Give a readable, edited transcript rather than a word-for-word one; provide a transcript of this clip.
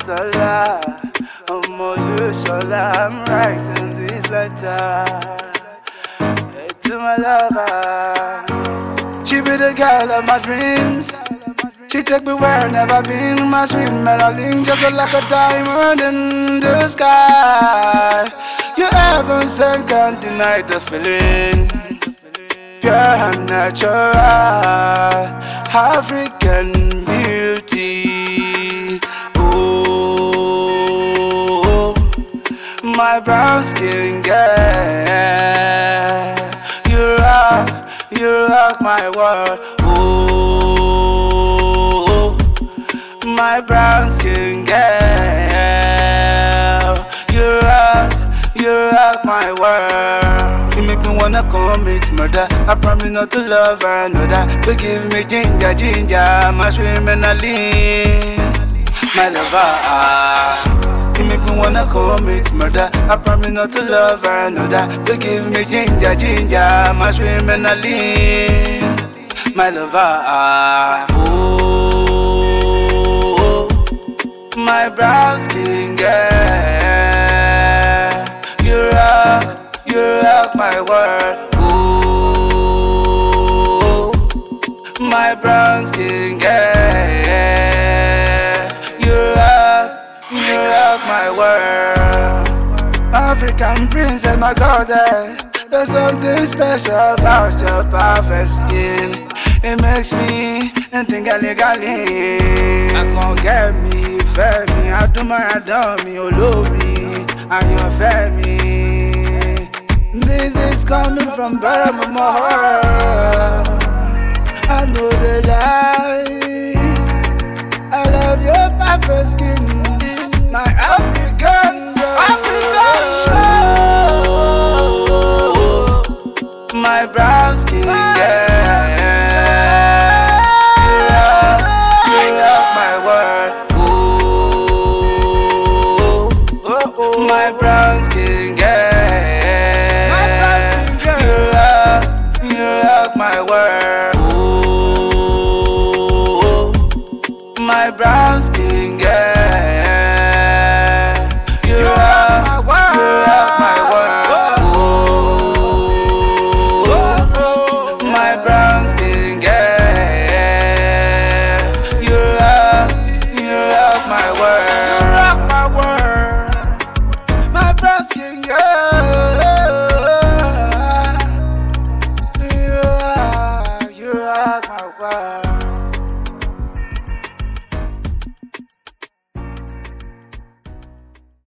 Sola, Sola, I'm writing this letter to my lover. She be the girl of my dreams. She take me where I never been. My sweet melody just like a diamond in the sky. You heaven sent, can't deny the feeling. Pure and natural African beauty. Oh, my brown skin girl, you rock my world. Oh, my brown skin girl, you rock my world. You make me wanna commit murder. I promise not to love her another. But give me ginger, ginger, my swimming a lean, my lover. You make me wanna commit murder. I promise not to love her another. But give me ginger, ginger, my swimming a lean, my lover. Oh, my brown skin girl, you rock my world. Ooh, my brown skin girl, you rock my world. African princess, my goddess. There's something special about your perfect skin. It makes me think illegally. I can't get me, fair me. I do my adore me, love me, and you fair me. This is coming from bottom of my heart. I know the lie. I love your perfect skin, my African girl. My brown skin girl, you rock my world. Ooh, my brown skin girl, you rock my world. Ooh, my brown skin